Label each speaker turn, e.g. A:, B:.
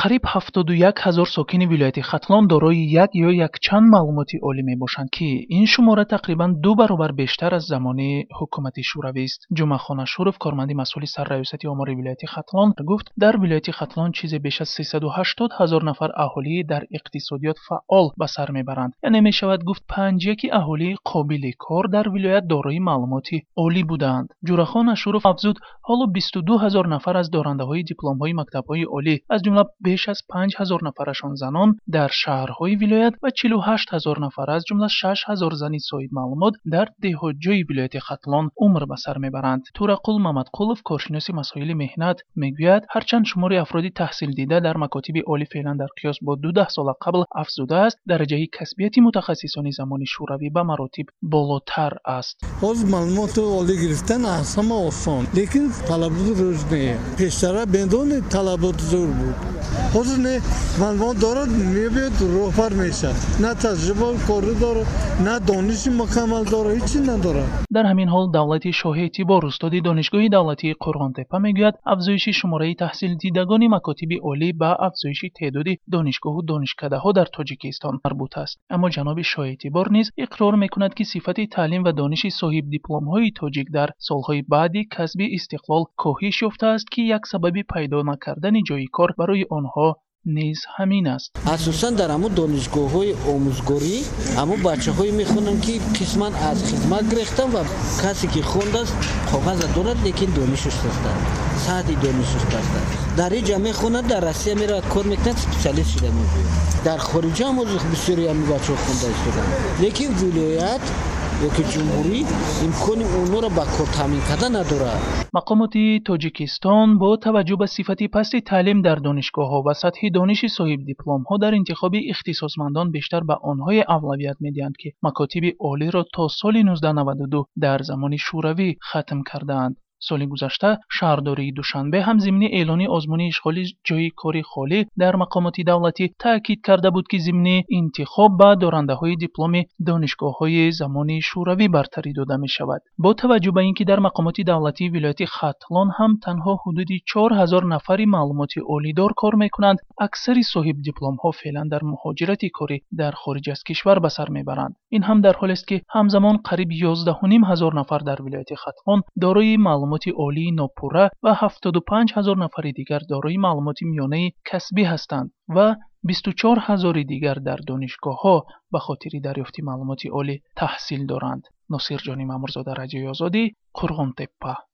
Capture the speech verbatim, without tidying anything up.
A: қариб ҳафтоду як ҳазор сокини вилояти Хатлон дорои як ё якчанд маълумоти олӣ мебошанд, ки ин шумора тақрибан ду баробар бештар аз замони ҳукумати шӯравӣ аст. Ҷумъахон Ашуров, корманди масъули сарраёсати омори вилояти Хатлон, гуфт, дар вилояти Хатлон чизе беш аз сисаду ҳаштод ҳазор нафар аҳолӣ дар иқтисодиёт фаъол ба сар мебаранд. яъне мешавад гуфт панҷяки аҳолии қобили кор дар вилоят дорои маълумоти олӣ буданд. ҷурахон Ашуров афзуд, ҳоло бисту ду ҳазор нафар аз дорандаҳои дипломҳои мактабҳои олӣ, аз ҷумла беш аз панҷ ҳазор нафарашон занон, дар шаҳрҳои вилоят ва чилу ҳашт ҳазор нафар, аз ҷумла шаш ҳазор зани соҳибмаълумот дар деҳотҷои вилояти Хатлон умр ба сар мебаранд. Турақул Мамадқулов, коршиноси масоили меҳнат, мегӯяд, ҳарчанд шумори афроди таҳсилдида дар макотиби олӣ феълан дар қиёс бо дудаҳ сола қабл афзуда аст, дараҷаи касбияти мутахассисони замони шӯравӣ ба маротиб болотар аст.
B: ҳозир маълумоти олӣ гирифтан аз ҳама осон, лекин талабот рӯз не. пештара бедони талабот зур буд. ҳозир не маълумот дорад, мебиёд роҳбар мешавад. На таҷриба кори дорад, на дониши мукаммал дорад, ҳечи надорад.
A: дар ҳамин ҳол давлати шоҳиэътибор устоди донишгоҳи давлатии Қурғонтепа мегӯяд, афзоиши шумораи таҳсилдидагони макотиби олӣ ба афзоиши теъдоди донишгоҳу донишкадаҳо дар Тоҷикистон марбут аст. аммо ҷаноби шоҳиэътибор низ иқрор мекунад, ки сифати таълим ва дониши соҳибдипломҳои тоҷик дар солҳои баъди касби истиқлол коҳиш ёфтааст, ки як сабаби пайдо накардани ҷойи кор барои онҳо низ ҳамин аст.
C: асосан дар ҳамон донишгоҳҳои омӯзгорӣ ҳамон бачаҳое мехонанд, ки қисман аз хизмат гирифтанд ва касе ки хондааст коғаза дорад, лекин донишаш суст аст, сатҳи донишаш паст аст. дар инҷа мехонанд, дар Россия меравад кор мекунад, специалист шуда мегӯяд. дар хориҷа ҳам ҳозир бисёри ҳамин бачаҳо хонда истоданд, лекин вилоят ёки ҷумҳурӣ имкони онҳоро ба кор таъмин кардан надорад.
A: мақомоти Тоҷикистон бо таваҷҷӯҳ ба сифати пасти таълим дар донишгоҳҳо ва сатҳи дониши соҳибдипломҳо дар интихоби ихтисосмандон бештар ба онҳое авлавият медиҳанд, ки макотиби олиро то соли нуздаҳ наваду ду дар замони шӯравӣ хатм кардаанд. соли гузашта шаҳрдории Душанбе ҳам зимни эълони озмуни ишғоли ҷойи кори холӣ дар мақомоти давлатӣ таъкид карда буд, ки зимни интихоб ба дорандаҳои дипломи донишгоҳҳои замони шӯравӣ бартарӣ дода мешавад. бо таваҷҷӯҳ ба ин ки дар мақомоти давлатии вилояти Хатлон ҳам танҳо ҳудуди чор ҳазор нафари маълумоти олидор кор мекунанд, аксари соҳибдипломҳо феълан дар муҳоҷирати корӣ дар хориҷ аз кишвар ба сар мебаранд. ин ҳам дар ҳолест, ки ҳамзамон қариб ёздаҳу ним ҳазор нафар дар вилояти Хатлон дорои маълумоти олии нопурра ва ҳафтоду панҷ ҳазор нафари дигар дорои маълумоти миёнаи касбӣ ҳастанд ва бисту чор ҳазори дигар дар донишгоҳҳо ба хотири дарёфти маълумоти олӣ таҳсил доранд. носирҷонӣ Мамурзода, Радиои Озодӣ, Қурғонтеппа.